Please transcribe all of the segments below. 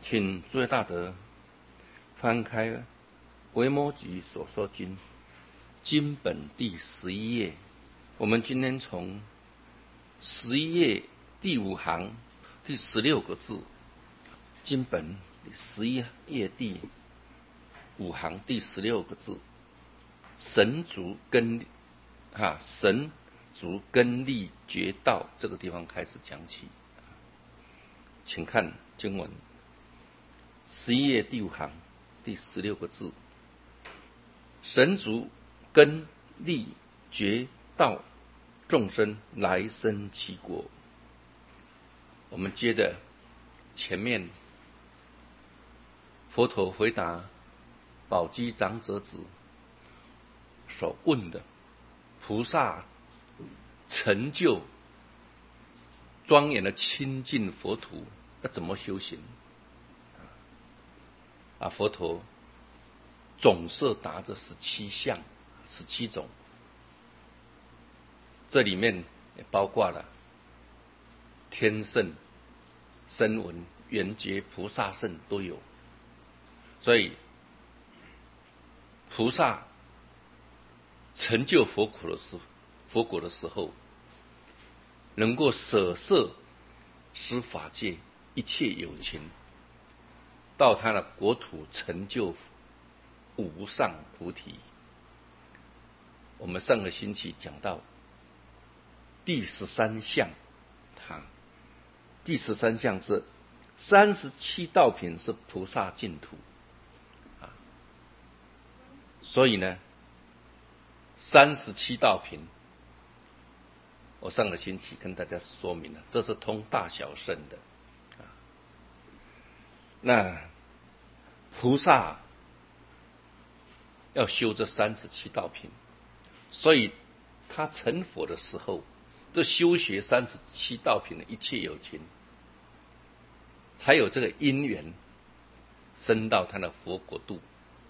请诸位大德翻开《维摩诘所说经》经本第11页，我们今天从11页第5行第16个字，经本11页第5行第16个字，神足根神足根利觉道这个地方开始讲起。请看经文11页第5行第16个字，神足根利觉道众生来生其国。我们接着前面佛陀回答宝积长者子所问的，菩萨成就庄严的清净佛土要怎么修行？佛陀总摄答这17项17种，这里面也包括了天圣、声闻、缘觉、菩萨圣都有。所以菩萨成就佛果的时候，能够舍摄十法界一切有情，到他的国土成就无上菩提。我们上个星期讲到第13项，第13项是37道品是菩萨净土，所以呢37道品我上个星期跟大家说明了，这是通大小圣的。那菩萨要修这37道品，所以他成佛的时候，这修学37道品的一切有情，才有这个因缘升到他的佛国度，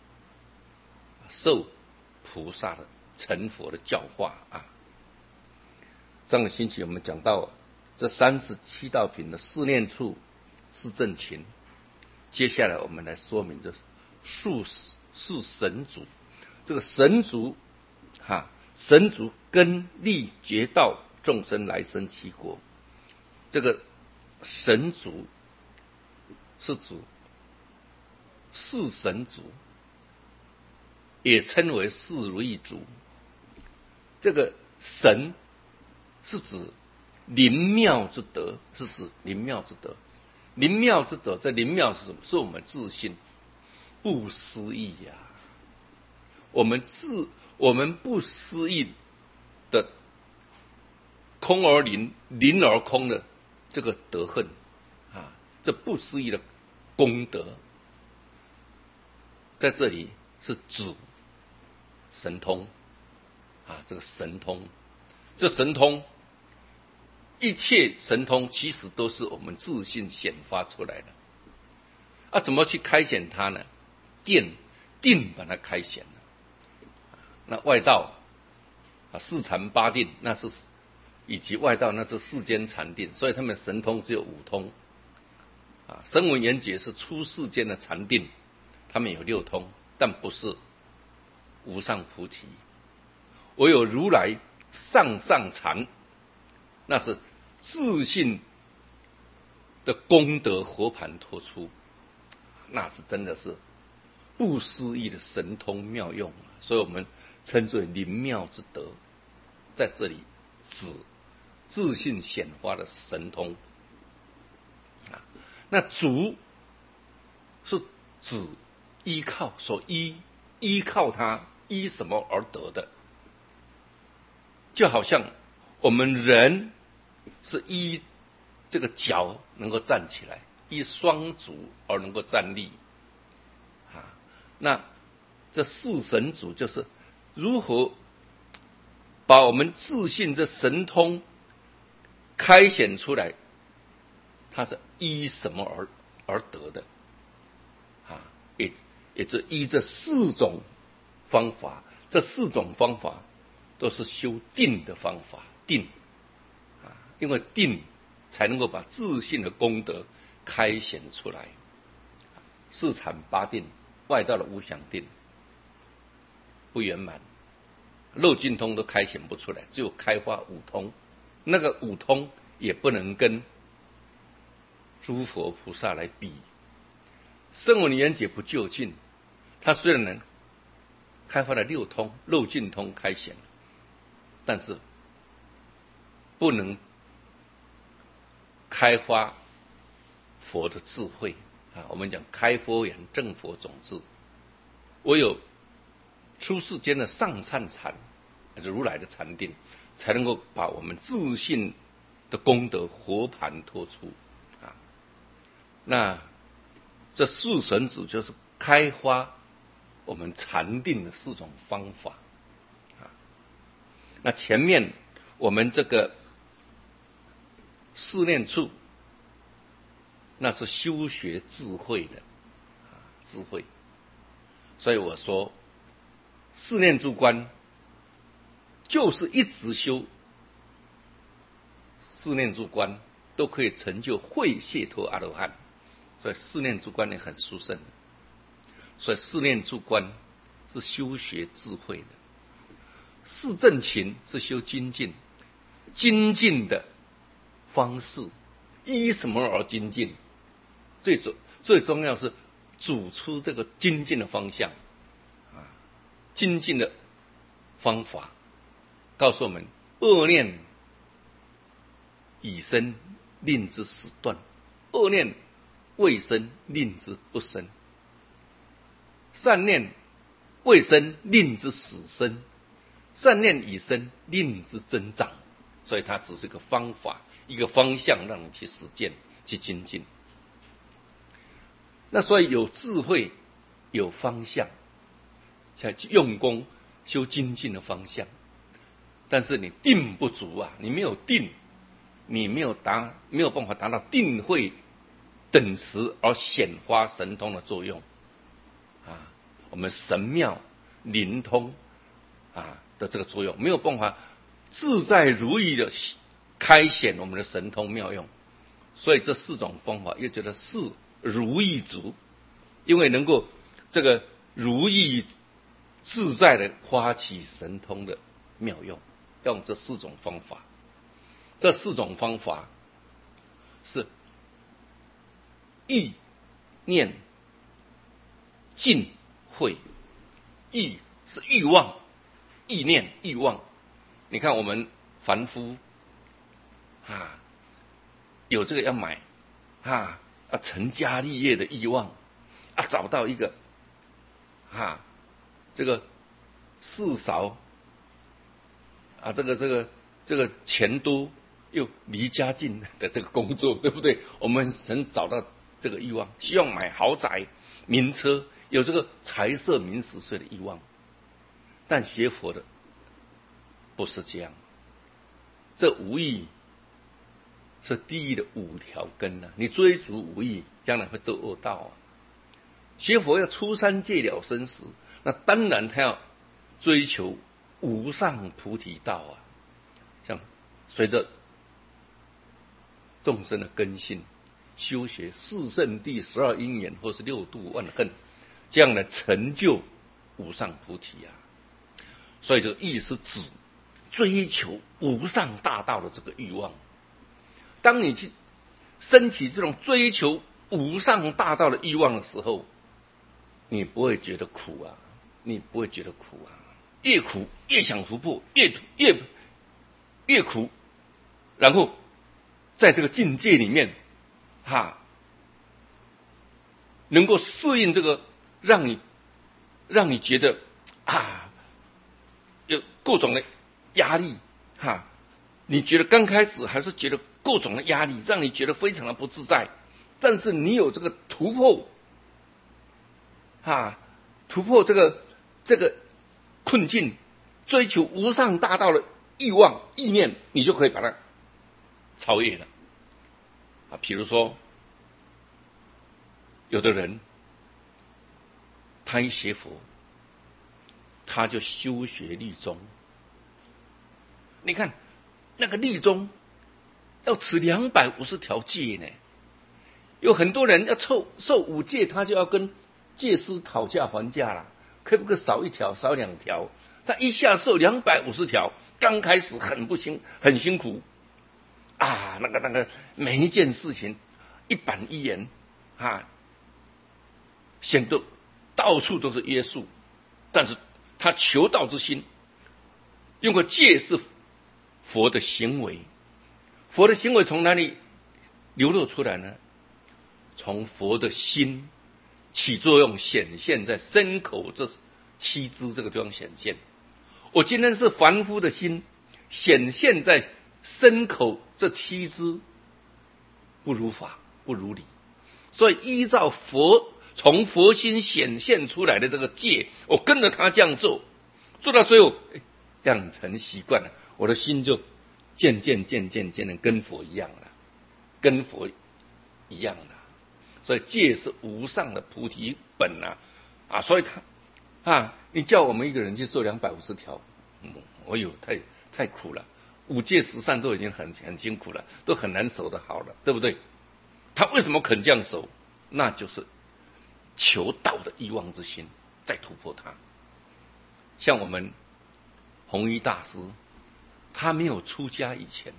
受菩萨的成佛的教化啊。上个星期我们讲到这37道品的四念处是正勤，接下来我们来说明这是神足。这个神足神足根利觉道众生来生其国。这个神足是指四神足，也称为四如意足。这个神是指灵妙之德，是指灵妙之德。灵妙之德，这灵妙是什么？是我们自信不思议呀。我们不思议的空而灵，灵而空的这个德行这不思议的功德，在这里是指神通这个神通，这神通一切神通其实都是我们自信显发出来的。怎么去开显它呢？定把它开显了。那外道四禅八定，那是以及外道那是世间禅定，所以他们神通只有5通。声闻缘觉是出世间的禅定，他们有6通，但不是无上菩提。唯有如来上禅，那是自信的功德活盘托出，那是真的是不思议的神通妙用，所以我们称之为灵妙之德。在这里指自信显发的神通。那足是指依靠，所依靠它，依什么而得的？就好像我们人是依这个脚能够站起来，依双足而能够站立那这四神足就是如何把我们自信这神通开显出来，它是依什么而得的也就依这4种方法。这4种方法都是修定的方法，定因为定才能够把自信的功德开显出来。 四禅八定，外道的无想定不圆满，漏尽通都开显不出来，只有开发五通，那个五通也不能跟诸佛菩萨来比。声闻缘觉不究竟，他虽然能开发了六通，漏尽通开显，但是不能开发佛的智慧啊。我们讲开佛眼，正佛种智，唯有出世间的上善禅，如来的禅定，才能够把我们自信的功德活盘托出啊。那这四神子就是开发我们禅定的四种方法啊。那前面我们这个四念处，那是修学智慧的智慧，所以我说四念住观就是一直修四念住观，都可以成就慧解脱阿罗汉。所以四念住观也很殊胜，所以四念住观是修学智慧的。四正勤是修精进，精进的方式依什么而精进？最重要是主出这个精进的方向啊，精进的方法告诉我们：恶念已生，令之始断；恶念未生，令之不生；善念未生，令之始生；善念已生，令之增长。所以它只是个方法，一个方向，让你去实践，去精进。那所以有智慧，有方向，像用功修精进的方向。但是你定不足啊，你没有定，你没有办法达到定慧等持而显发神通的作用啊。我们神妙灵通啊的这个作用，没有办法自在如意的开显我们的神通妙用。所以这四种方法又觉得是如意足，因为能够这个如意自在的发起神通的妙用，用这四种方法。这四种方法是意念尽慧。意是欲望，意念欲望。你看我们凡夫啊，有这个要买啊，成家立业的欲望啊，找到一个这个世韶啊，这个钱多又离家近的这个工作，对不对？我们曾找到这个欲望，希望买豪宅、名车，有这个财色名食睡的欲望。但学佛的不是这样，这无义是地狱的五条根啊！你追逐无义，将来会堕恶道啊！学佛要出三界了生死，那当然他要追求无上菩提道啊！像随着众生的根性，修学四圣谛、12因缘，或是六度万恨，这样的成就无上菩提啊！所以这个意是指追求无上大道的这个欲望。当你去升起这种追求无上大道的欲望的时候，你不会觉得苦啊，你不会觉得苦啊，越苦越想突破，越苦，然后在这个境界里面能够适应这个让你觉得有各种的压力你觉得刚开始还是觉得各种的压力，让你觉得非常的不自在，但是你有这个突破突破这个困境，追求无上大道的欲望意念，你就可以把它超越了比如说有的人他一学佛，他就修学律宗。你看那个律宗要持250条戒呢， 有很多人要受五戒，他就要跟戒师讨价还价了，可不可以少一条、少两条？他一下受250条，刚开始很辛苦啊，那个每一件事情一板一眼啊，显得到处都是约束，但是他求道之心，用个戒是佛的行为，佛的行为从哪里流露出来呢？从佛的心起作用，显现在身口这七支这个地方显现。我今天是凡夫的心，显现在身口这七支，不如法，不如理。所以依照从佛心显现出来的这个戒，我跟着他这样做，做到最后养成习惯了，我的心就渐渐的跟佛一样了，跟佛一样了。所以戒是无上的菩提本啊，所以你叫我们一个人去做250条，太苦了。5戒10善都已经很辛苦了，都很难守得好了，对不对？他为什么肯这样守？那就是求道的欲望之心再突破他。像我们弘一大师，他没有出家以前，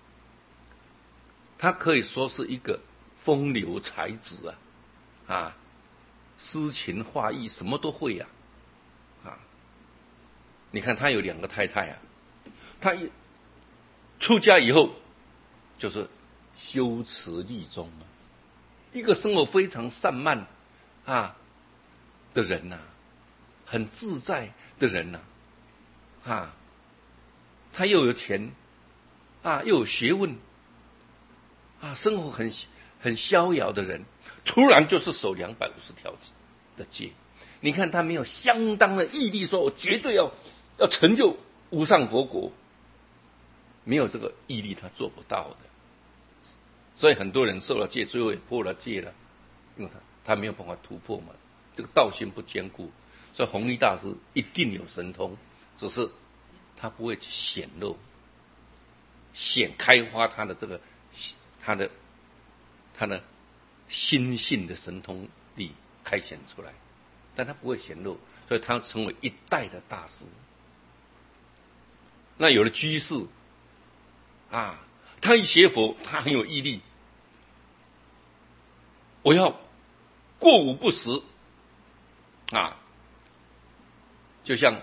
他可以说是一个风流才子诗情画意什么都会你看他有2个太太他出家以后就是修持律宗一个生活非常散漫的人很自在的人他又有钱又有学问生活很逍遥的人，突然就是守250条的戒。你看他没有相当的毅力，说我绝对要成就无上佛国，没有这个毅力他做不到的。所以很多人受了戒，最后也破了戒了，因为他没有办法突破嘛，这个道心不坚固。所以弘一大师一定有神通，只是他不会去显露、开发他的这个他的心性的神通力开显出来，但他不会显露，所以他成为一代的大师。那有了居士他一学佛，他很有毅力，我要过午不食就像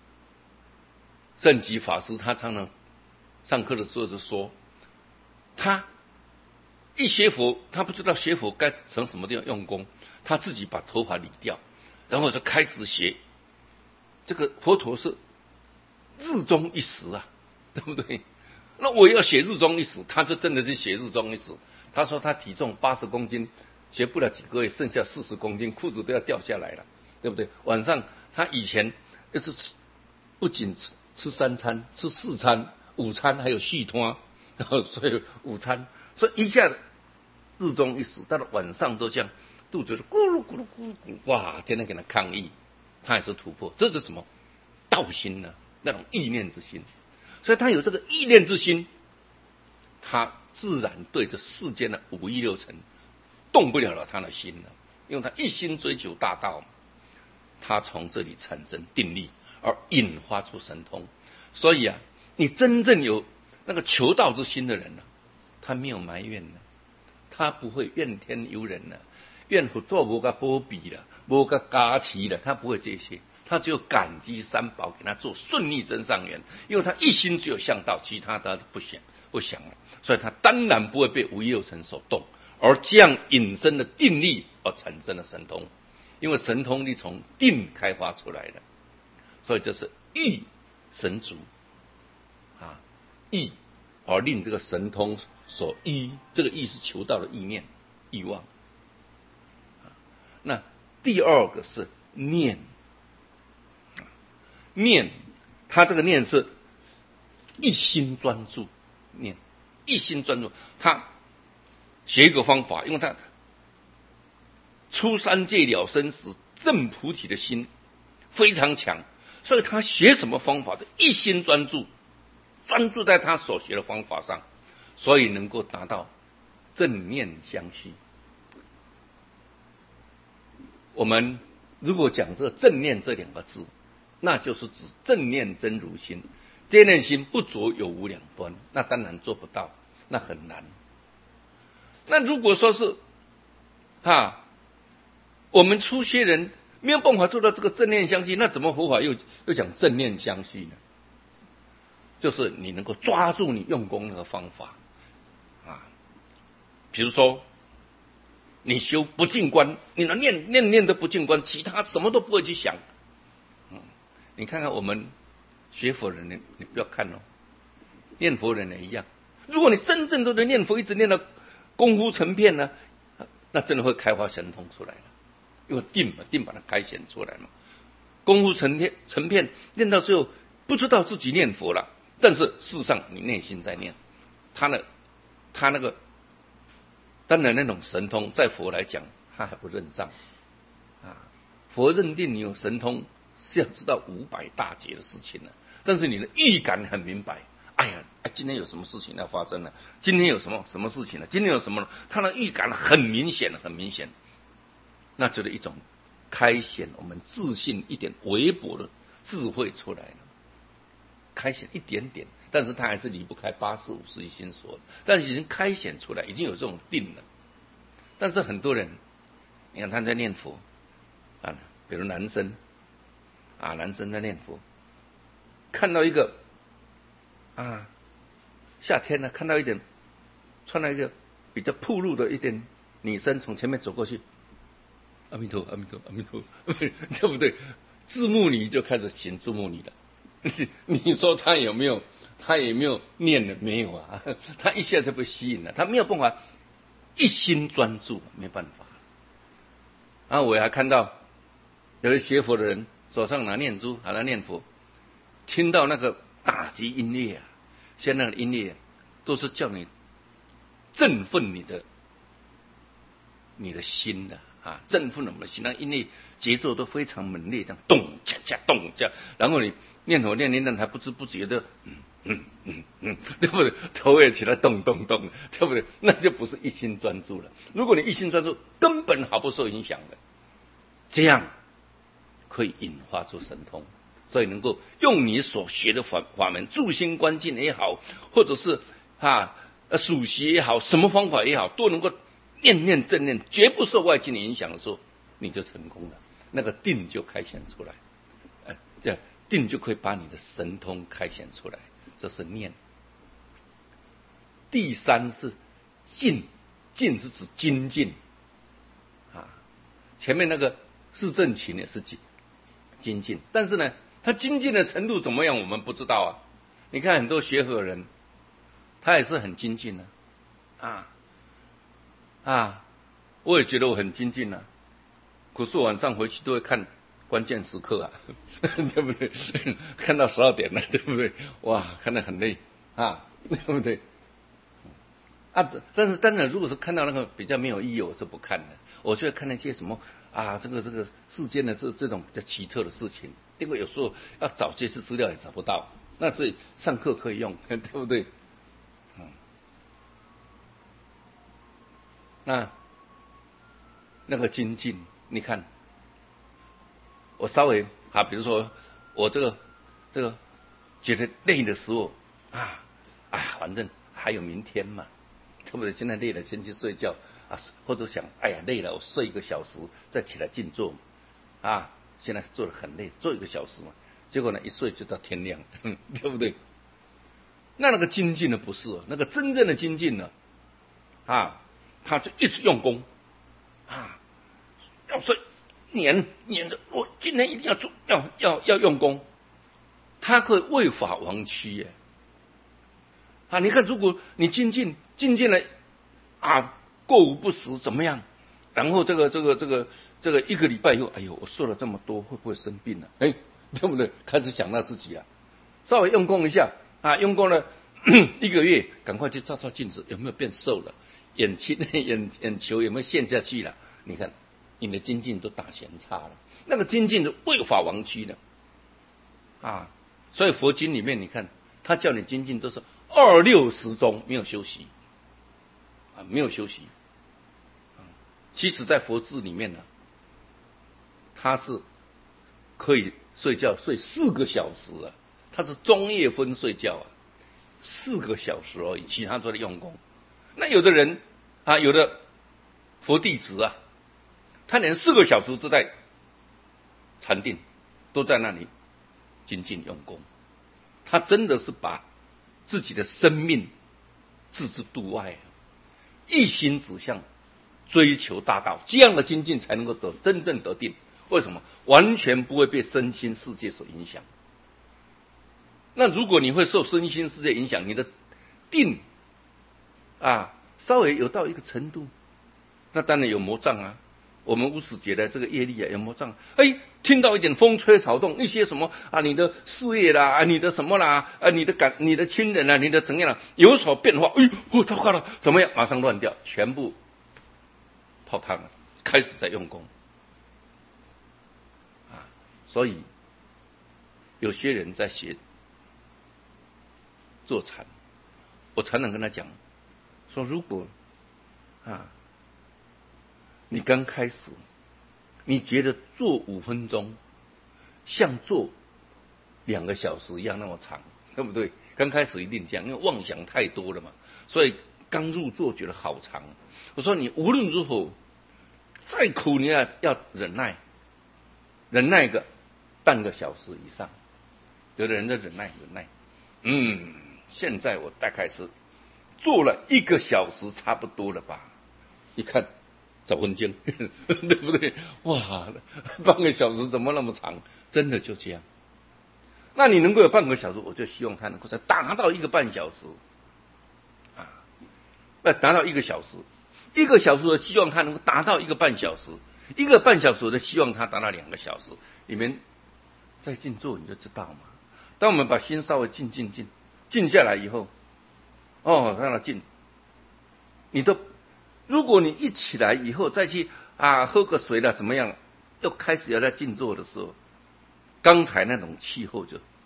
圣极法师，他常常上课的时候就说，他一学佛，他不知道学佛该从什么地方用功，他自己把头发理掉，然后就开始学。这个佛陀是日中一时对不对？那我要写日中一时，他就真的是写日中一时。他说他体重80公斤，学不了几个月，剩下40公斤，裤子都要掉下来了，对不对？晚上他以前就是不仅吃3餐，吃4餐，午餐还有续摊，然后所以午餐，所以一下子日中一时，到了晚上都这样，肚子就咕噜咕噜咕噜咕噜，哇，天天给他抗议，他也是突破，这是什么道心呢？那种意念之心。所以他有这个意念之心，他自然对着世间的5欲6尘动不了他的心了，因为他一心追求大道嘛。他从这里产生定力，而引发出神通。所以你真正有那个求道之心的人他没有埋怨他不会怨天尤人怨佛做无个波比了，无个加持了，他不会这些，他只有感激三宝给他做顺利增上缘，因为他一心只有向道，其他他不想了，所以他当然不会被5欲6尘所动，而这样引申的定力而产生了神通，因为神通力从定开发出来的，所以这是欲神足欲而令这个神通所依，这个欲是求道的意念欲望。那第2个是念，他这个念是一心专注，一心专注。他学一个方法，因为他出三界了生死证菩提的心非常强，所以他学什么方法的一心专注，专注在他所学的方法上，所以能够达到正念相续。 我们如果讲这正念这两个字，那就是指正念真如心，这念心不着有无两端，那当然做不到，那很难。那如果说是我们初学人没有办法做到这个正念相续，那怎么佛法又讲正念相续呢？就是你能够抓住你用功那个方法比如说你修不净观，你能念的不净观，其他什么都不会去想。你看看我们学佛人，你不要看念佛人也一样。如果你真正都在念佛，一直念到功夫成片呢，那真的会开发神通出来了，因为定把它开显出来嘛。功夫成片，念到最后不知道自己念佛了，但是事实上你内心在念。他那个当然那种神通，在佛来讲，他还不认账佛认定你有神通，是要知道500大劫的事情了，但是你的预感很明白。今天有什么事情要发生了？今天有什么事情了？今天有什么？他的预感很明显，那就是一种开显我们自信一点微薄的智慧出来了，开显一点点，但是他还是离不开85世一心所，但已经开显出来，已经有这种定了。但是很多人，你看他在念佛比如男生在念佛，看到一个夏天呢，看到一点穿了一个比较暴露的一点女生从前面走过去，阿弥陀，阿弥陀，阿弥陀，对不对？字幕尼就开始行字幕尼了。你说他有没有念了？没有他一下就被吸引了，他没有办法一心专注，没办法。我还看到有些学佛的人手上拿念珠，拿念佛，听到那个打击音乐现在的音乐都是叫你振奋你的心的振奋我们的心。那音乐节奏都非常猛烈，这样咚恰恰咚恰，然后你念头念还不知不觉的对不对？头也起来动动动，对不对？那就不是一心专注了。如果你一心专注，根本毫不受影响的，这样可以引发出神通。所以能够用你所学的法门，住心观境也好，或者是数息也好，什么方法也好，都能够念正念，绝不受外境的影响的时候，你就成功了，那个定就开显出来，这定就可以把你的神通开显出来，这是念。第三是静，静是指精进前面那个是正勤也是精进，但是呢，他精进的程度怎么样，我们不知道你看很多学佛人，他也是很精进我也觉得我很精进可是我晚上回去都会看关键时刻对不对？看到12点了，对不对？哇，看得很累对不对？但是当然，如果是看到那个比较没有意义，我是不看的。我就会看那些什么这个世间的这种比较奇特的事情，因为有时候要找这些资料也找不到，那所以上课可以用，对不对？那个精进，你看，我稍微比如说我这个觉得累的时候反正还有明天嘛，对不对？现在累了先去睡觉或者想累了我睡1个小时再起来静坐现在做得很累，做1个小时嘛，结果呢一睡就到天亮，对不对？那个精进呢不是那个真正的精进呢他就一直用功要睡黏着，我今天一定要做，要用功，他可以为法亡躯耶你看，如果你精进了过午不食怎么样？然后这个1个礼拜以后，我受了这么多，会不会生病对不对？开始想到自己稍微用功一下用功了1个月，赶快去照镜子，有没有变瘦了？眼球有没有陷下去了？你看你的精进都大嫌差了，那个精进是为法亡躯的所以佛经里面你看他叫你精进都是26时中没有休息没有休息其实在佛字里面他是可以睡觉睡4个小时啊，他是中夜分睡觉啊，4个小时而已，其他都在用功。那有的人啊，有的佛弟子啊，他连4个小时都在禅定，都在那里精进用功。他真的是把自己的生命置之度外，一心指向追求大道，这样的精进才能够真正得定。为什么？完全不会被身心世界所影响。那如果你会受身心世界影响，你的定啊稍微有到一个程度，那当然有魔障啊。我们无始劫的这个业力啊，有魔障。听到一点风吹草动，一些什么啊，你的事业啦，啊，你的什么啦，啊，你的亲人啊，你的怎样啦，有所变化，糟糕了，怎么样？马上乱掉，全部泡汤了，开始在用功啊。所以有些人在学坐禅，我常常跟他讲说，如果啊你刚开始，你觉得做5分钟像做2个小时一样那么长，对不对？刚开始一定这样，因为妄想太多了嘛，所以刚入座觉得好长。我说你无论如何再苦，你要忍耐，忍耐个半个小时以上。有的人在忍耐。现在我大概是做了1个小时差不多了吧，一看10分钟对不对？哇，半个小时怎么那么长？真的就这样。那你能够有半个小时，我就希望他能够再达到1个半小时啊，达到1个小时，1个小时的希望他能够达到1个半小时，1个半小时的希望他达到2个小时。你们在静坐你就知道嘛。当我们把心稍微静下来以后，让它静，如果你一起来以后再去喝个水了怎么样，又开始要在静坐的时候，刚才那种气候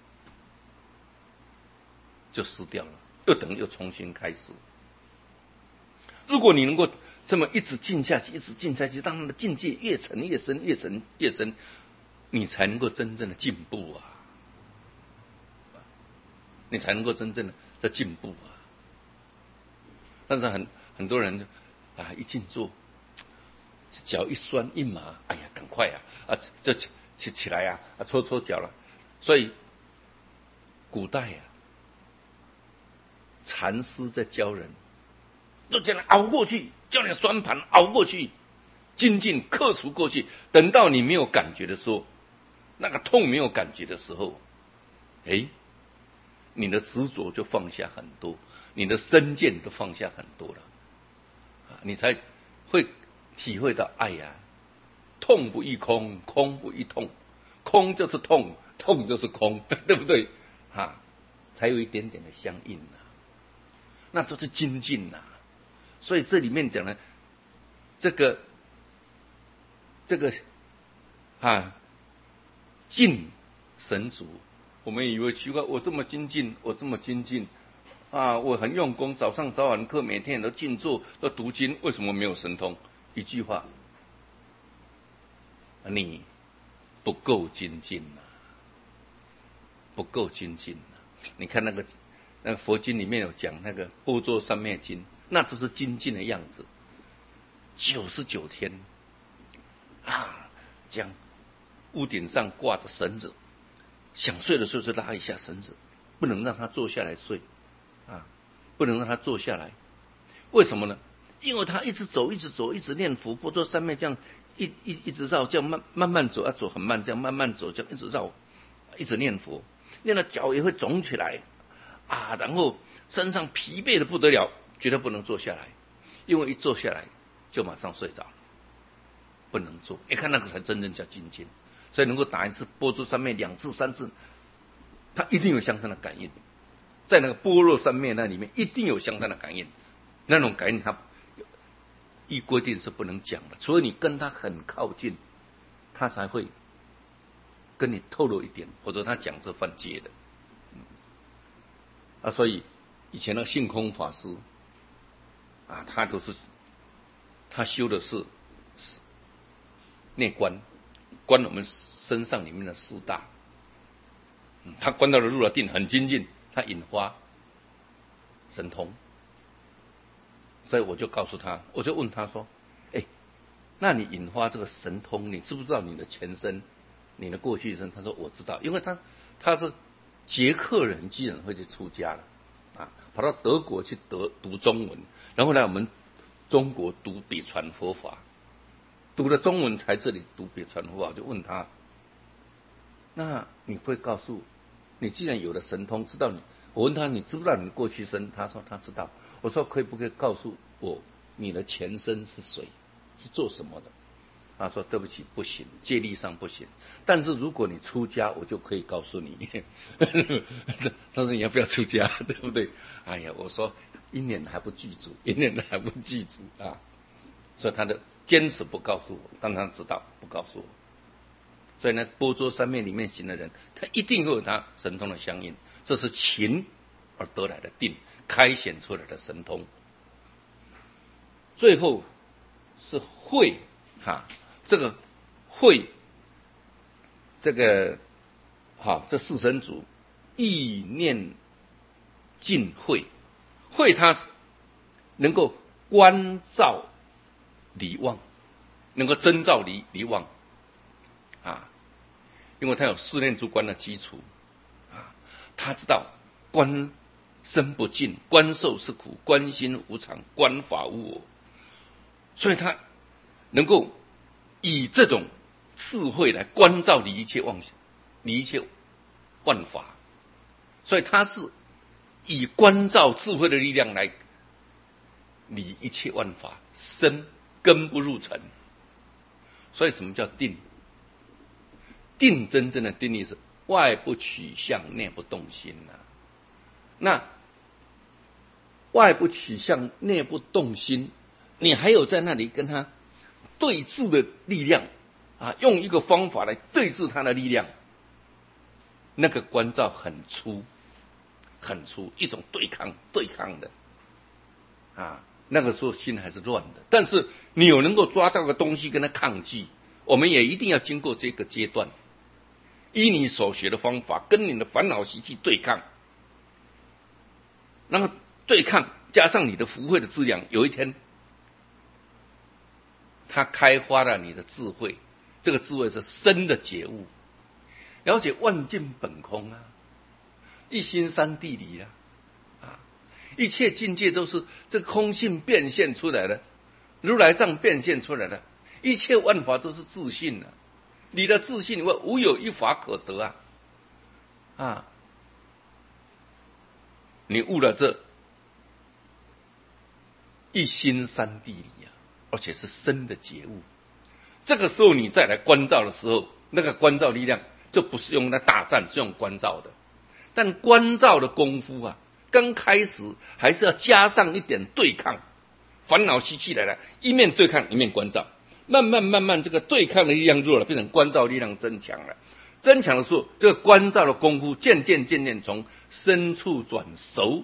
就失掉了，又重新开始。如果你能够这么一直静下去，让它的境界越沉，你才能够真正的进步啊！你才能够真正的在进步啊！但是很多人一静坐，脚一酸一麻，哎呀，赶快就起来搓脚了。所以古代禅师在教人，就这样熬过去，叫你双盘熬过去，精进克除过去。等到你没有感觉的时候，那个痛没有感觉的时候，你的执着就放下很多，你的身见都放下很多了，你才会体会到，痛不异空，空不异痛，空就是痛，痛就是空，对不对？才有一点点的相应那就是精进所以这里面讲的这个静神足。我们以为奇怪，我这么精进，我很用功，早上早晚课，每天都静坐，都读经，为什么没有神通？一句话，你不够精进不够精进你看那个佛经里面有讲那个般若三昧经，那都是精进的样子。99天将屋顶上挂着绳子，想睡的时候就拉一下绳子，不能让他坐下来睡不能让他坐下来。为什么呢？因为他一直走，一直念佛，般若三昧这样一直绕，这样慢慢走，走很慢，这样慢慢走，这样一直绕，一直念佛，念到脚也会肿起来然后身上疲惫的不得了，绝对不能坐下来，因为一坐下来就马上睡着，不能坐。你看那个才真正叫精进。所以能够打一次般若三昧2次3次，他一定有相当的感应，在那个般若三昧那里面一定有相当的感应。那种感应他依规定是不能讲的，除非你跟他很靠近，他才会跟你透露一点，否则他讲是犯戒的。所以以前的性空法师他修的是内观， 观我们身上里面的四大。他观到了入了定，很精进，他引发神通。所以我就告诉他，我就问他说：“那你引发这个神通，你知不知道你的前身、你的过去生？”他说：“我知道，因为他是捷克人，居然会去出家了啊，跑到德国去读中文，然后来我们中国读北传佛法，读了中文才这里读北传佛法。”我就问他：“那你会告诉你，既然有了神通，知道你？”我问他：“你知不知道你的过去生？”他说：“他知道。”我说：“可不可以告诉我你的前身是谁？是做什么的？”他说：“对不起，不行，戒律上不行。但是如果你出家，我就可以告诉你。”他说：“你要不要出家？对不对？”哎呀，我说因缘还不具足，因缘还不具足啊，所以他的坚持不告诉我，但他知道不告诉我。所以呢，般若三昧里面行的人，他一定会有他神通的相应，这是勤而得来的定，开显出来的神通。最后是慧这个慧，这个这四神组意念尽慧，慧它能够观照离妄，能够征兆离妄因为他有四念住观的基础他知道观身不净，观受是苦，观心无常，观法无我，所以他能够以这种智慧来观照离一切妄想，离一切万法，所以他是以观照智慧的力量来离一切万法，生根不入尘。所以什么叫定？定真正的定义是外不取相，内不动心那外不取相，内不动心，你还有在那里跟他对峙的力量用一个方法来对峙他的力量，那个观照很粗，一种对抗的那个时候心还是乱的。但是你有能够抓到个东西跟他抗拒，我们也一定要经过这个阶段，依你所学的方法跟你的烦恼习气对抗，然后对抗加上你的福慧的资粮，有一天他开发了你的智慧，这个智慧是深的觉悟，了解万境本空一心三谛离一切境界都是这空性变现出来的，如来藏变现出来的，一切万法都是自信你的自信以外无有一法可得你悟了这一心三谛离而且是深的觉悟，这个时候你再来观照的时候，那个观照力量就不是用那大战，是用观照的。但观照的功夫刚开始还是要加上一点对抗，烦恼习气来了，一面对抗一面观照，慢慢这个对抗的力量弱了，变成观照力量增强了。增强的时候，这个观照的功夫渐渐从深处转熟。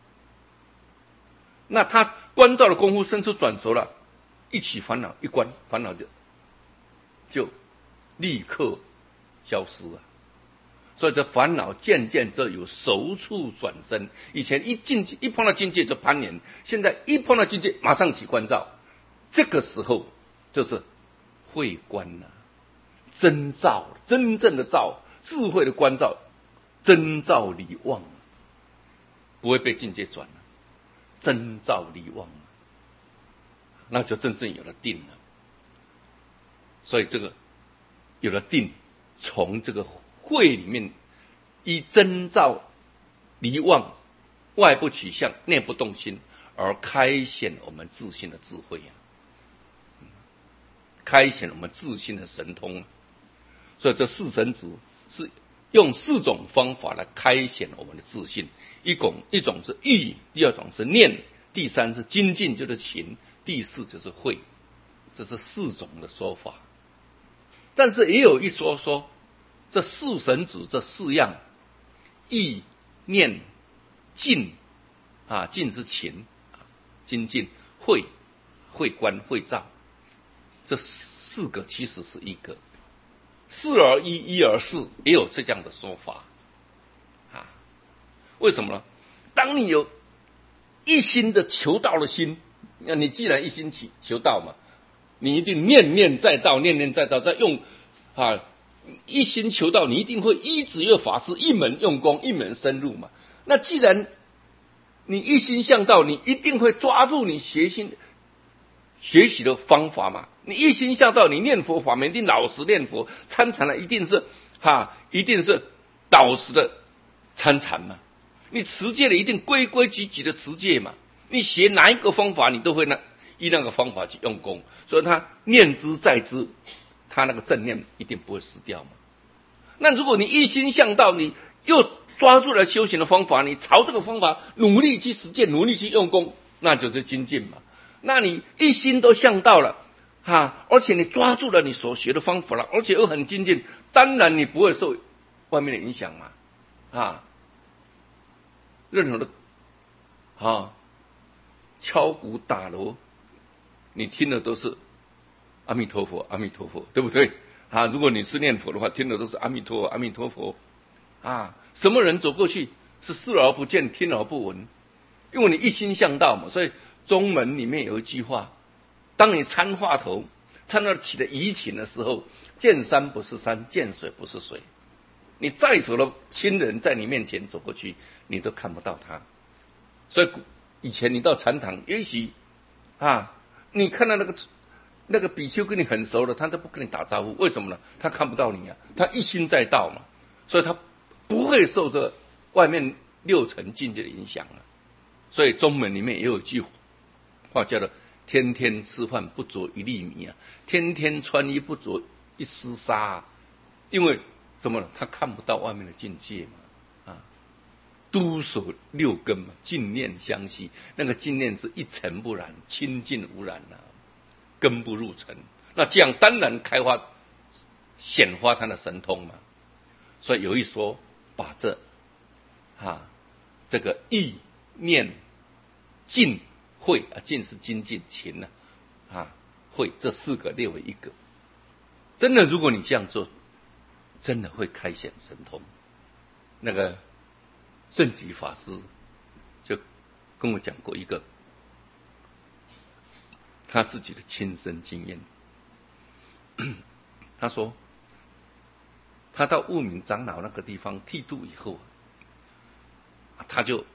那他观照的功夫深处转熟了，一起烦恼一关，烦恼就立刻消失了。所以这烦恼渐这有熟处转生。以前一碰到境界就攀岩，现在一碰到境界马上起观照，这个时候就是慧观真照，真正的照，智慧的观照，真照离妄不会被境界转真照离妄那就真正有了定了。所以这个有了定，从这个慧里面以真照离妄，外不取相，内不动心，而开显我们自信的智慧开显我们自信的神通所以这四神子是用四种方法来开显我们的自信。一种是意，第二种是念，第三是精进就是勤，第四就是慧。这是四种的说法。但是也有一说这四神子这四样，意念静静是勤精进慧观慧照，这四个其实是一个 4而1， 1而4，也有这样的说法啊。为什么呢？当你有一心的求道的心，那你既然一心求道嘛，你一定念念在道，念念在道，在用一心求道，你一定会依止月法师一门用功，一门深入嘛。那既然你一心向道，你一定会抓住你学习的方法嘛。你一心向道，你念佛法门一定老实念佛，参禅了一定是老实的参禅嘛。你持戒的一定规规矩矩的持戒嘛。你学哪一个方法，你都会依那个方法去用功，所以他念之在之，他那个正念一定不会失掉嘛。那如果你一心向道，你又抓住了修行的方法，你朝这个方法努力去实践，努力去用功，那就是精进嘛。那你一心都向道了而且你抓住了你所学的方法了，而且又很精进，当然你不会受外面的影响嘛。任何的敲鼓打锣，你听的都是阿弥陀佛，阿弥陀佛，对不对？如果你是念佛的话，听的都是阿弥陀佛，阿弥陀佛。什么人走过去是视而不见，听而不闻？因为你一心向道嘛。所以中门里面有一句话：当你参话头参到起的疑情的时候，见山不是山，见水不是水。你再熟的亲人在你面前走过去，你都看不到他。所以以前你到禅堂，也许你看到那个比丘跟你很熟的，他都不跟你打招呼，为什么呢？他看不到你他一心在道嘛，所以他不会受这外面6层境界的影响所以中门里面也有一句话叫做天天吃饭不着一粒米天天穿衣不着一丝纱因为什么呢？他看不到外面的境界嘛都守6根嘛，净念相续，那个净念是一尘不染，清净无染根不入尘。那这样当然开发显发他的神通嘛。所以有一说把这个意念净慧净是精进勤慧这4个列为一个。真的，如果你这样做，真的会开显神通。那个圣极法师就跟我讲过一个他自己的亲身经验。他说他到悟明长老那个地方剃度以后他就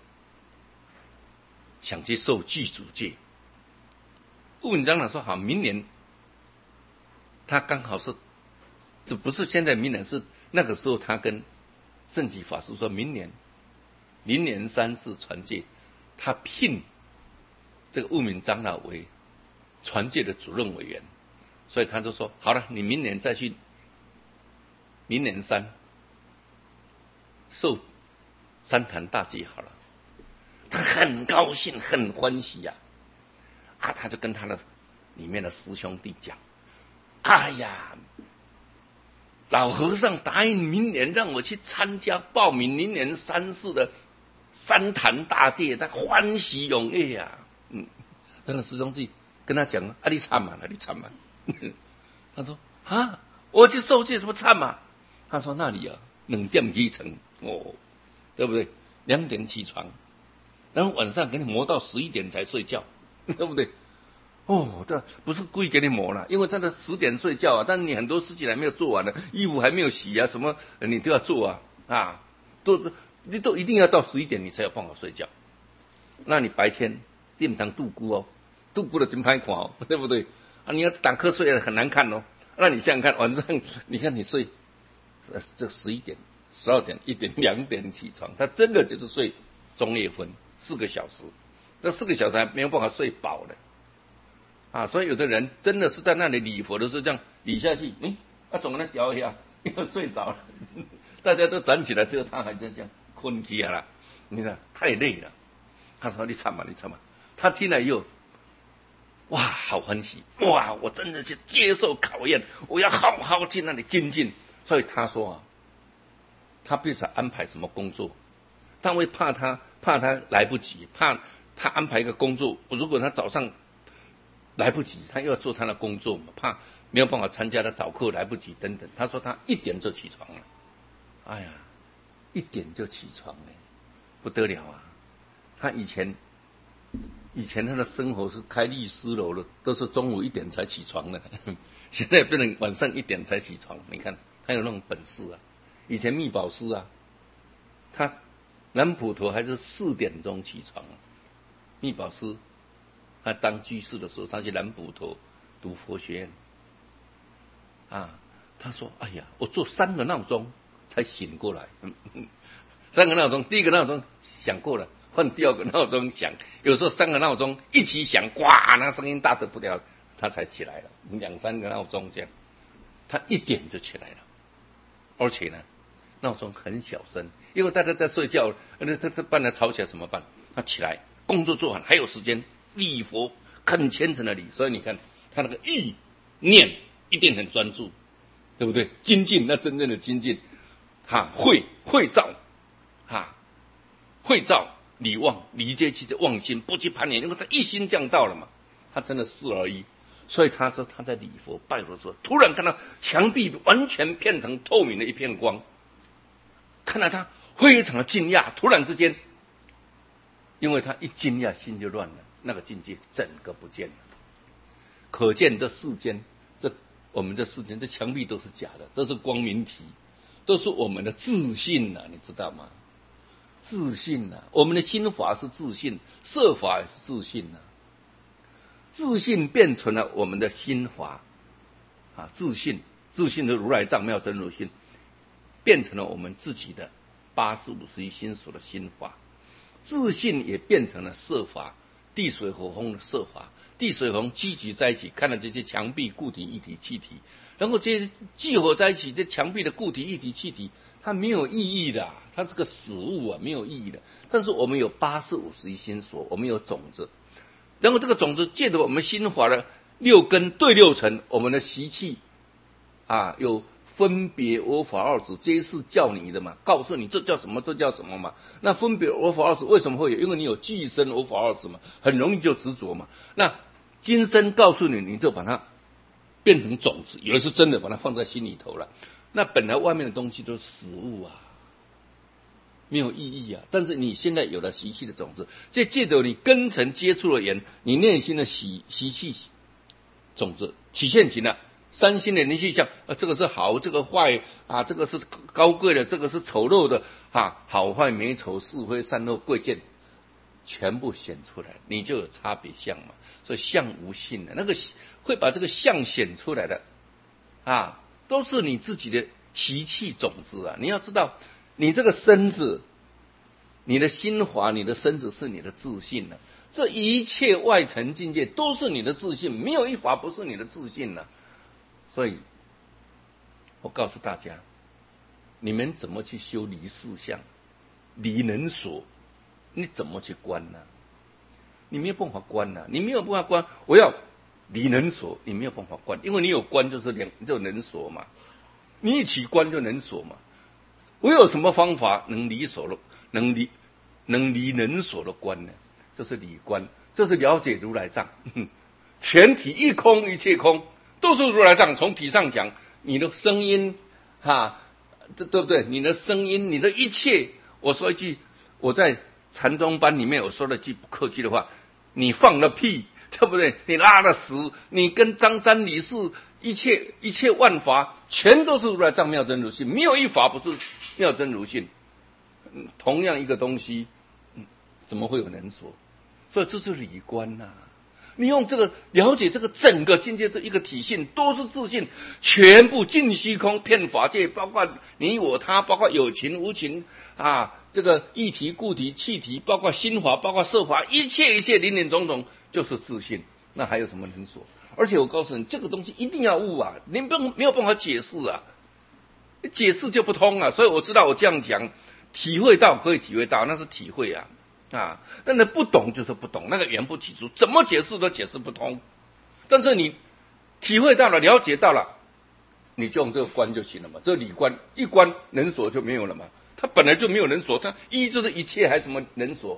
想去受具足戒。悟明长老说好，明年他刚好是，这不是现在明年，是那个时候他跟圣极法师说，明年3世传戒，他聘这个悟明长老为传戒的主任委员，所以他就说好了，你明年再去明年3受三坛大戒好了。他很高兴，很欢喜他就跟他的里面的师兄弟讲，哎呀，老和尚答应明年让我去参加报名明年3世的三坛大戒，他欢喜踊跃那个师兄弟跟他讲你参嘛你参嘛他说我去受戒什么参嘛？他说那里2点起床对不对？2点起床，然后晚上给你磨到11点才睡觉，对不对？这不是故意给你磨了，因为真的10点睡觉但你很多事情还没有做完呢，衣服还没有洗什么你都要做你都一定要到11点你才有办法睡觉。那你白天你不能度孤度孤的真歹看对不对？你要打瞌睡很难看那你想想看，晚上你看你睡这11点、12点、1点、2点起床，他真的就是睡中夜分4个小时，那4个小时还没有办法睡饱的所以有的人真的是在那里礼佛的时候这样礼下去，总跟他调一下，又睡着了，大家都站起来，只有他还在这样困起来了，你看太累了。他说你参嘛你参嘛，他听了以后哇好欢喜，哇我真的去接受考验，我要好好去那里精进。所以他说他不想安排什么工作，但会怕他来不及，怕他安排一个工作，如果他早上来不及，他又要做他的工作嘛，怕没有办法参加他早课来不及等等。他说他1点就起床了，哎呀，1点就起床了，不得了啊！他以前他的生活是开律师楼的，都是中午1点才起床的，现在变成晚上1点才起床。你看他有那种本事啊！以前密保师啊，他南普陀还是4点钟起床，密保师他当居士的时候，他去南普陀读佛学院啊。他说：“哎呀，我做3个闹钟才醒过来，3个闹钟，第1个闹钟响过了。”换第2个闹钟响，有时候3个闹钟一起响，呱，那声音大得不了，他才起来了。2、3个闹钟这样，他1点就起来了，而且呢，闹钟很小声，因为大家在睡觉，他把他吵起来怎么办？他起来，工作做完还有时间礼佛，很虔诚的礼，所以你看他那个意念一定很专注，对不对？精进，那真正的精进，会照，会照。理忘，理皆其妄心，不去攀缘，因为他一心降道了嘛，他真的4而一。所以他说他在礼佛拜佛的时候，突然看到墙壁完全变成透明的一片光，看到他非常的惊讶，突然之间，因为他一惊讶心就乱了，那个境界整个不见了。可见这世间，我们这世间这墙壁都是假的，都是光明体，都是我们的自信啊，你知道吗？自信啊，我们的心法是自信，色法也是自信啊。自信变成了我们的心法啊，自信的如来藏妙真如心，变成了我们自己的8551心所的心法。自信也变成了色法，地水火风的色法。地水火风聚集在一起，看到这些墙壁、固体、液体、气体，然后这些聚合在一起，这墙壁的固体、液体、气体，它没有意义的，它这个死物啊，没有意义的。但是我们有8451心所，我们有种子，然后这个种子借着我们心法的6根对6尘，我们的习气啊，有分别我法二执，这是叫你的嘛，告诉你这叫什么，这叫什么嘛。那分别我法二执为什么会有？因为你有俱生我法二执嘛，很容易就执着嘛。那今生告诉你，你就把它变成种子，有的是真的把它放在心里头了。那本来外面的东西都是死物啊，没有意义啊。但是你现在有了习气的种子，这借着你根尘接触的缘，你内心的习气种子体现起了3心的灵气象这个是好，这个坏啊，这个是高贵的，这个是丑陋的啊，好坏美丑是非善恶贵贱，全部显出来，你就有差别相嘛。所以相无性的那个会把这个相显出来的啊，都是你自己的习气种子啊。你要知道，你这个身子，你的心法，你的身子是你的自信啊。这一切外层境界都是你的自信，没有一法不是你的自信啊。所以我告诉大家，你们怎么去修离事相、离能所，你怎么去观呢？你没有办法观啊，你没有办法观。我要离能所，你没有办法观，因为你有观就能所嘛，你一起观就能所嘛。我有什么方法能离所了，能离能所的观呢？就是理观，就是了解如来藏，全体一空，一切空，都是如来藏。从体上讲，你的声音对不对？你的声音，你的一切，我说一句，我在禅宗班里面我说了句不客气的话，你放了屁，对不对？你拉了屎，你跟张三李四一切万法，全都是如来藏妙真如性，没有一法不是妙真如性。同样一个东西，怎么会有能所？所以这就是理观呐。你用这个了解这个整个境界这一个体性，都是自信，全部尽虚空，遍法界，包括你我他，包括有情无情啊，这个液体固体气体，包括心法，包括色法，一切林林总总就是自信。那还有什么能所？而且我告诉你，这个东西一定要悟啊，你没有办法解释啊，解释就不通啊。所以我知道我这样讲，体会到可以体会到，那是体会啊。但是不懂就是不懂，那个缘不体出，怎么解释都解释不通。但是你体会到了，了解到了，你就用这个观就行了嘛。这理观一观能所就没有了嘛，它本来就没有能所，它一就是一切，还什么能所？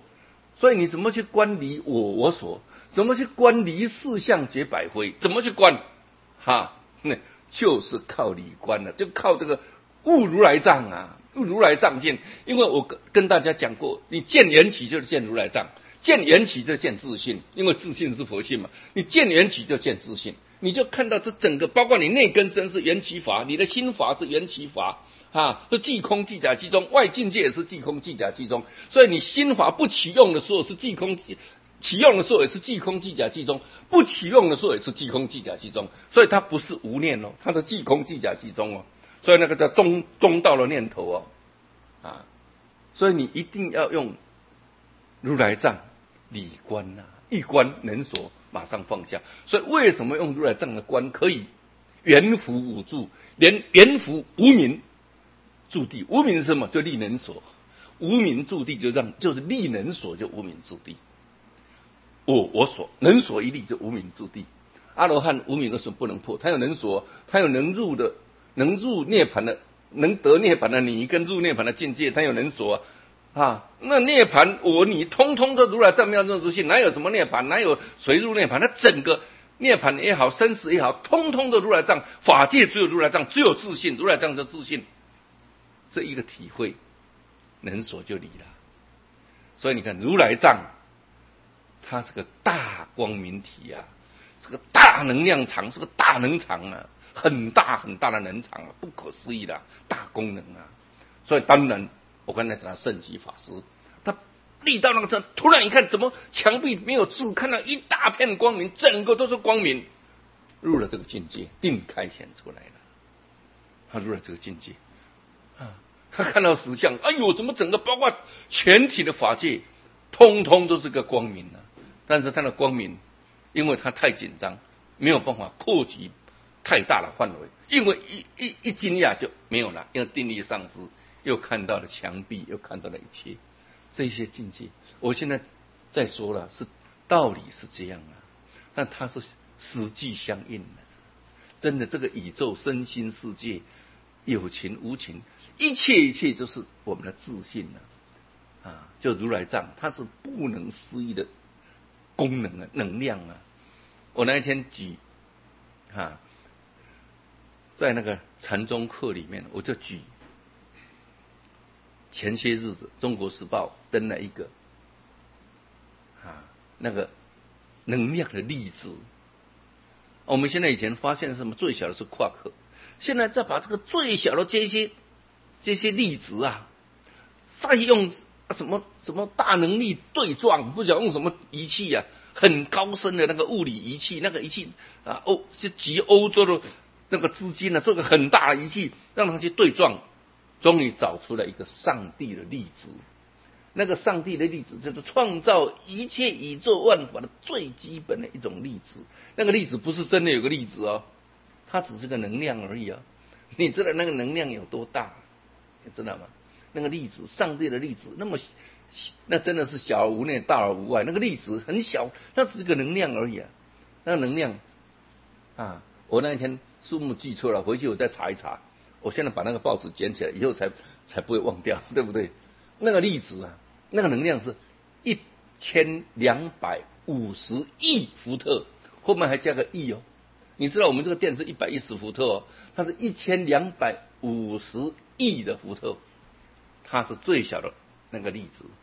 所以你怎么去观离我所？怎么去观离四相觉百非？怎么去观？那就是靠理观了，就靠这个悟如来藏啊，悟如来藏见。因为我跟大家讲过，你见缘起就是见如来藏，见缘起就见自信，因为自信是佛性嘛。你见缘起就见自信，你就看到这整个，包括你内根身是缘起法，你的心法是缘起法。是即空即假即中，外境界也是即空即假即中，所以你心法不起用的时候是即空，起用的时候也是即空即假即中，不起用的时候也是即空即假即中，所以它不是无念哦，它是即空即假即中哦，所以那个叫中道的念头哦，所以你一定要用如来藏理观啊，一观能所，马上放下。所以为什么用如来藏的观可以圆福无住，连圆福无明住地，无明是什么？就力能所，无明住地就是力能所，就无明住地。我所能所一力就无明住地。阿罗汉无明为什么不能破？他有能所，他有能入涅槃的，能得涅槃的你跟入涅槃的境界，他有能所那涅槃你通通都如来藏妙正如性，哪有什么涅槃？哪有谁入涅槃？那整个涅槃也好，生死也好，通通的如来藏，法界只有如来藏，只有自信，如来藏就自信。这一个体会，能所就离了。所以你看，如来藏，它是个大光明体啊，是个大能量场，是个大能场啊，很大很大的能场啊，不可思议的大功能啊。所以当然，我刚才讲圣极法师，他立到那个地，突然一看，怎么墙壁没有字，看到一大片光明，整个都是光明，入了这个境界，定开显出来了。他入了这个境界。他看到实相，哎呦，怎么整个包括全体的法界，通通都是个光明啊！但是他的光明，因为他太紧张，没有办法扩及太大的范围，因为一惊讶就没有了，因为定力丧失，又看到了墙壁，又看到了一切这些境界。我现在再说了，是道理是这样啊，但它是实际相应的。真的，这个宇宙身心世界，有情无情，一切就是我们的自信就如来藏，它是不能思议的功能啊，能量啊。我那一天举在那个禅宗课里面，我就举前些日子《中国时报》登了一个那个能量的粒子。我们现在以前发现什么最小的是夸克，现在再把这个最小的这些粒子再用什么大能力对撞，不晓得用什么仪器很高深的那个物理仪器，那个仪器是集欧洲的那个资金做个很大的仪器，让它去对撞，终于找出了一个上帝的粒子。那个上帝的粒子就是创造一切宇宙万法的最基本的一种粒子。那个粒子不是真的有个粒子它只是个能量而已你知道那个能量有多大？你知道吗？那个粒子，上帝的粒子，那真的是小而无内，大而无外。那个粒子很小，那只是个能量而已那个能量我那一天数目记错了，回去我再查一查。我现在把那个报纸捡起来，以后才不会忘掉，对不对？那个粒子那个能量是1250亿伏特，后面还加个亿你知道我们这个电是110伏特它是1250亿的伏特，它是最小的那个粒子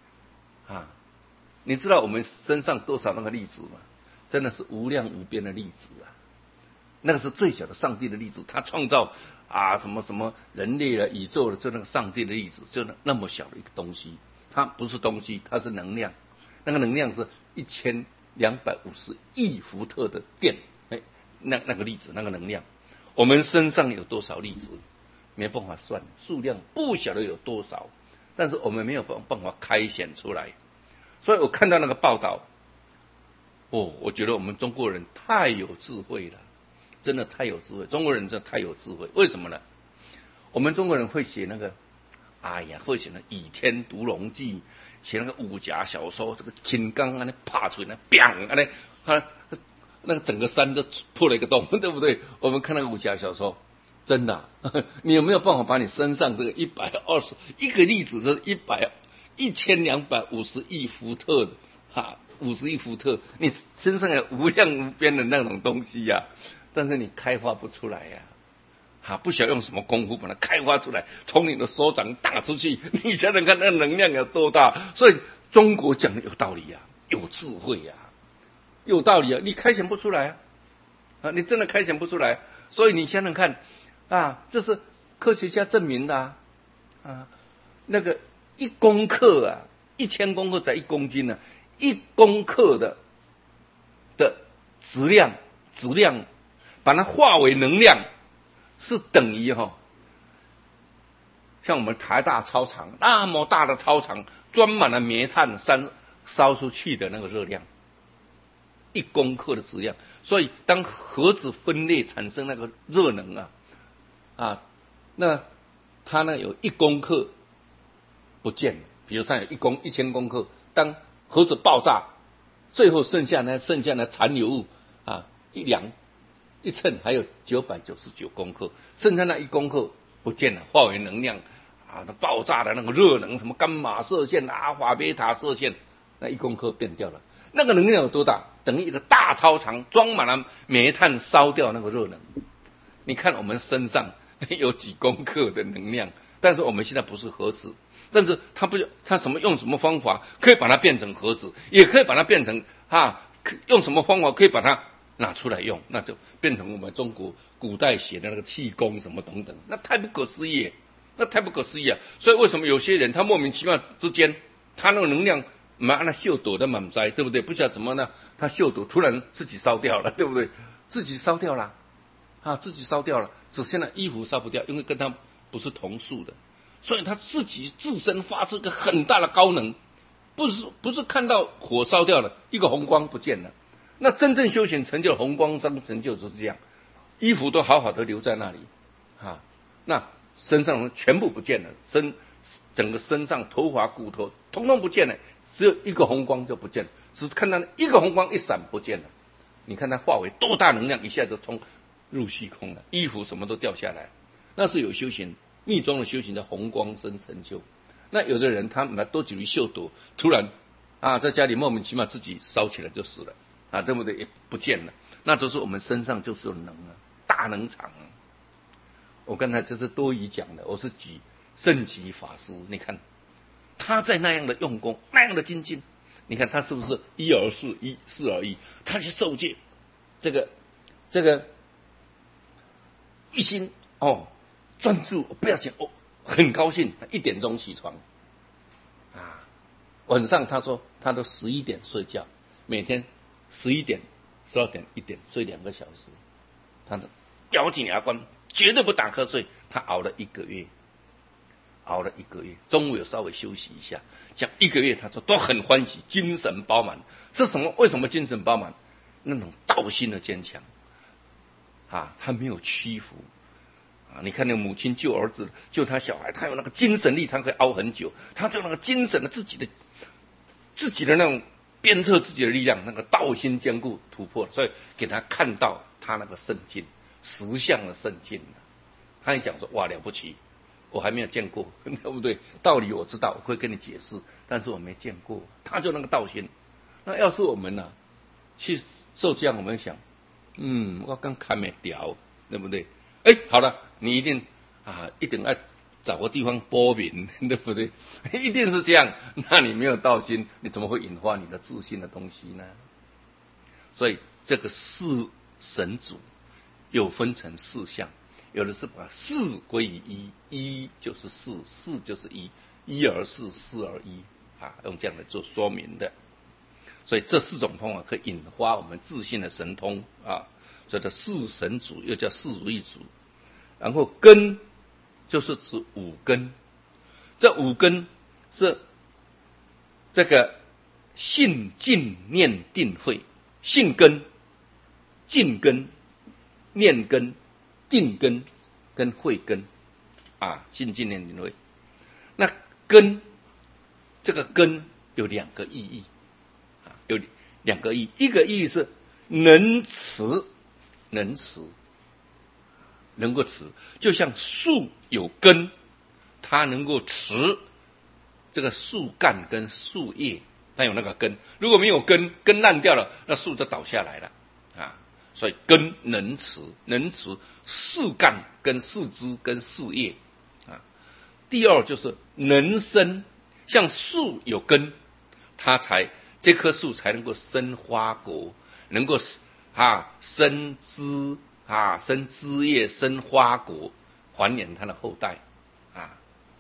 你知道我们身上多少那个粒子吗？真的是无量无边的粒子那个是最小的上帝的粒子，他创造什么人类宇宙的就那个上帝的粒子，就那么小的一个东西，它不是东西，它是能量。那个能量是1250亿伏特的电，那个粒子那个能量，我们身上有多少粒子没办法算，数量不晓得有多少，但是我们没有办法开显出来。所以我看到那个报道我觉得我们中国人太有智慧了，真的太有智慧，中国人真的太有智慧。为什么呢？我们中国人会写那个会写那《倚天屠龙记》，写那个武侠小说，这个金刚爬出来砰那个整个山都破了一个洞，对不对？我们看那个武侠小说，真的你有没有办法把你身上这个120一个粒子是 1250亿伏特50亿伏特，你身上有无量无边的那种东西呀，但是你开发不出来呀，不晓得用什么功夫把它开发出来，从你的手掌打出去，你想想看那能量有多大。所以中国讲的有道理呀，有智慧呀，有道理啊，你开想不出来啊，你真的开想不出来。所以你想想看这是科学家证明的那个1公克1000公克才1公斤呢，1公克的质量把它化为能量，是等于像我们台大操场那么大的操场装满了煤炭烧出去的那个热量，1公克的质量。所以当核子分裂产生那个热能那它呢有1公克不见了，比如像有1000公克，当核子爆炸，最后剩下的残留物一量一称还有999公克，剩下那1公克不见了，化为能量爆炸的那个热能，什么伽马射线、阿尔法贝塔射线，那1公克变掉了。那个能量有多大？等于一个大操场装满了煤炭烧掉那个热能。你看我们身上有几公克的能量，但是我们现在不是核子，但是它用什么方法可以把它变成核子，也可以把它变成用什么方法可以把它拿出来用，那就变成我们中国古代写的那个气功什么等等，那太不可思议，所以为什么有些人他莫名其妙之间，他那个能量那秀躲的满灾，对不对？不知道怎么呢，他秀躲突然自己烧掉了，对不对？自己烧掉了只现在衣服烧不掉，因为跟他不是同数的，所以他自身发出一个很大的高能，不是看到火烧掉了，一个红光不见了。那真正修行成就红光生成就是这样，衣服都好好的留在那里那身上全部不见了，整个身上头发骨头统统不见了，只有一个红光就不见了，只看到一个红光一闪不见了。你看它化为多大能量，一下就冲入虚空了，衣服什么都掉下来。那是有修行，密宗的修行叫红光生成就。那有的人他多久于秀躲，突然在家里莫名其妙自己烧起来就死了对不对？也不见了。那就是我们身上就是有能大能场我刚才这是多余讲的，我是举圣极法师，你看他在那样的用功，那样的精进，你看他是不是一而四，四而一？他去受戒，这个一心专注，不要紧很高兴，1点钟起床晚上他说他都11点睡觉，每天11点、12点、1点睡2个小时，他的咬紧牙关，绝对不打瞌睡。他熬了1个月，中午有稍微休息一下，讲1个月，他说都很欢喜，精神饱满。是什么？为什么精神饱满？那种道心的坚强他没有屈服你看那个母亲救儿子，救他小孩，他有那个精神力，他可以熬很久，他就那个精神的自己的那种鞭策自己的力量，那个道心坚固突破，所以给他看到他那个圣境，实相的圣境他一讲说哇了不起，我还没有见过，对不对？道理我知道，我会跟你解释，但是我没见过。他就那个道心。那要是我们去受这样，我们想我刚看没掉，对不对？好了，你一定要找个地方播名，对不对？一定是这样。那你没有道心，你怎么会引发你的自信的东西呢？所以这个四神组有分成4项，有的是把4归于一就是4就是一而四，四而一用这样来做说明的。所以这4种方法可以引发我们自信的神通所以这4神组又叫4如意组。然后根就是指5根，这5根是这个信、静、念、定、慧。信根、静根、念根、定根跟慧根信、静、念、定、慧。那根这个根有2个意义有2个意义，一个意义是能持，能够持，就像树有根，它能够持这个树干跟树叶，它有那个根，如果没有根，根烂掉了，那树就倒下来了啊。所以根能持，树干跟树枝跟树叶啊。第二就是能生，像树有根，这棵树才能够生花果，能够生枝生枝叶，生花果，繁衍它的后代。